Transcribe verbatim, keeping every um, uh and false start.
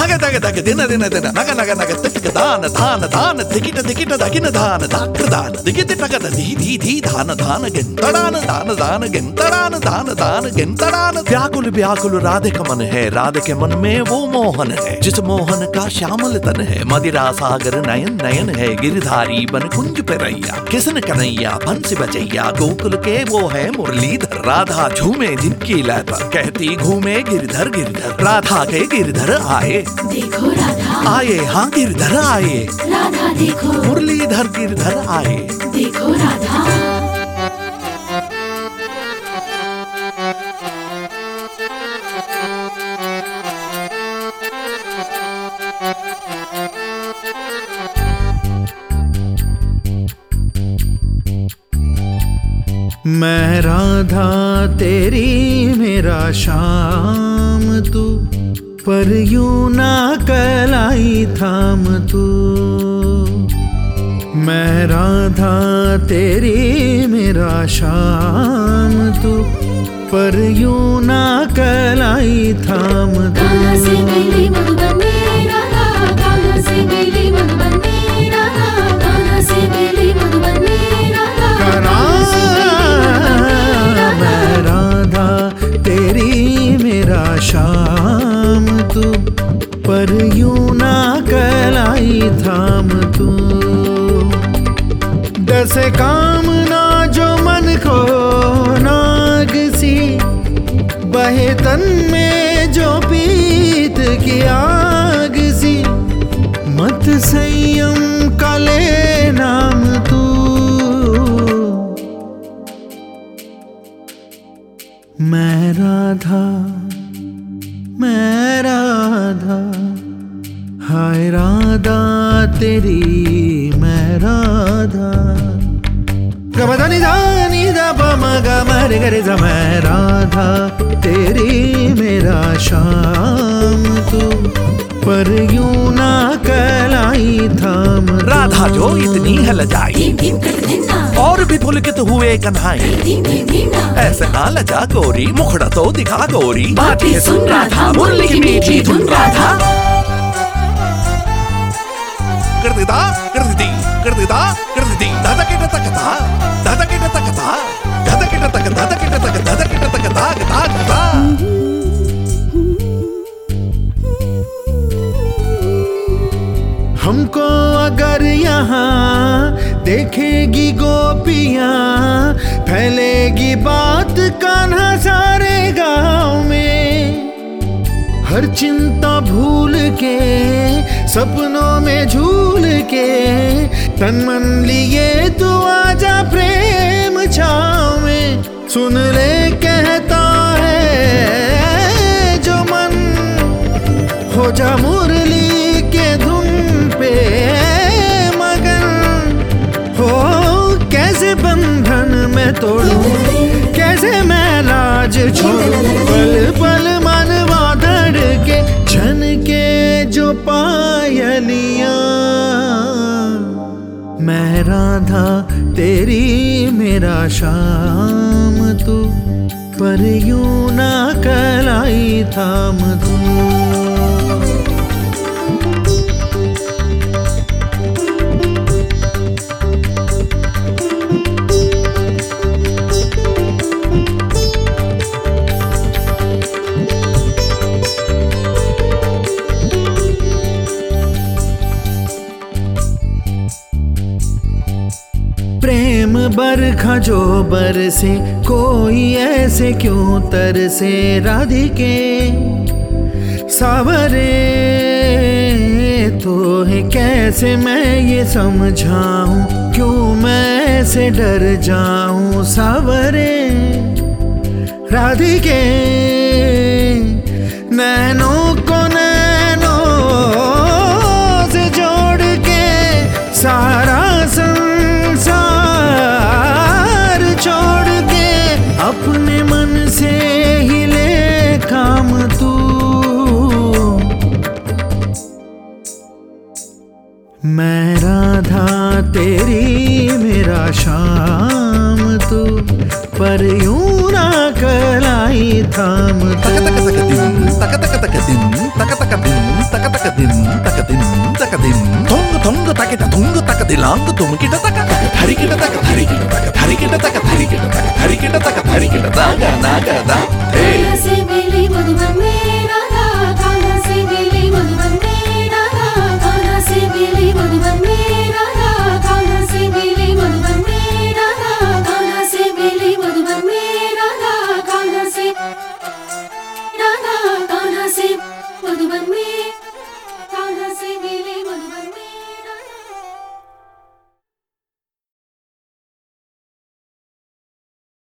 తగ తగ తగ దిన దిన దిన నగ నగ నగ తిక దాన దాన దాన దికిట దికిట దగిన దాన దాక్ర దాన దిగిత టగద ధీ ధీ ధీ దాన దాన గెంతడాన దాన दान गिनतड़ान दान दान गिनतड़ान। व्याकुल व्याकुल राधे का मन है, राधे के मन में वो मोहन है, जिस मोहन का श्यामल तन है। मदिरा सागर नयन नयन है, गिरधारी बन कुंज पे रैया, किसन कन्हैया बंसी बजैया, गोकुल के वो है मुरलीधर। राधा झूमे जिनकी लय पर, कहती घूमे गिरधर गिरधर। राधा के गिरधर आए, देखो राधा आए, हाँ गिरधर आए, राधा देखो मुरलीधर गिरधर आए, देखो राधा। मैं राधा तेरी मेरा शाम तू, पर यूं ना कलाई थाम तू। मैं राधा तेरी मेरा शाम तू, पर यूं ना कलाई थाम तू। कहाँ से मिली मधुबन में राधा, कहाँ से मिली मधुबन में राधा, कहाँ से मिली मधुबन में राधा। मैं राधा तेरी मेरा शाम तू, पर यूं ना कलाई थाम तू। दस कामना जो मन को नाग सी, बहे तन में जो पीत की आग सी। मत संयम का ले नाम तू। मैं राधा मैं राधा, हाय राधा तेरी मैं राधा। गमदानी दानी दा पमा गमरे गरे जा। मैं राधा तेरी मेरा शाम तू, पर यूं ना कलाई थाम। राधा जो इतनी है लजाई, धीम धीम कर देना और भी पुलकित हुए कन्हाई। धीम धीम धीम ना ऐसे ना लजा गोरी, मुखड़ा तो दिखा गोरी। बातें सुन राधा, मुरली की मीठी धुन राधा। कर देता कर देती कर देता कर देती दादा के टक कथा, दादा के टक कथा, दादा के टक दादा के टक दादा के टक कथा कथा कथा। हमको अगर यहाँ देखेगी गोपियाँ, फैलेगी बात कान्हा सारे गाँव में। हर चिंता भूल के सपनों में झूल के, तन मन लिए तू आजा प्रेम छाँव में। सुन ले कहता है जो मन, हो जा मुरली के धुन पे मगन। हो कैसे बंधन मैं तोड़ूं, कैसे मैं लाज छोड़ूं। पल पल मनवा धड़के, छन के जो पायलियां। मैं राधा तेरी मेरा शाम तू, पर यूं ना कलाई थाम तू। प्रेम बरखा जो बरसे, कोई ऐसे क्यों तरसे। राधिके सावरे तो है, कैसे मैं ये समझाऊं, क्यों मैं ऐसे डर जाऊं। सावरे राधिके नैनों को नैनों से जोड़ के, सारा संसार छोड़ के, अपने मन से ही ले काम तू। मैं राधा तेरी मेरा शाम तू, पर यूं ना कलाई थाम तू। तक तक तक दिन तक तक तक दिन तक तक दिन तक तक తక దిం తొంగ తొంగ తకిట తొంగ తక దిలాంగ తుమికిట తక ధరికిట తక ధరికిట తక ధరికిట తక ధరికిట తక ధరికిట తక ధరికిట దాగ నాగ దా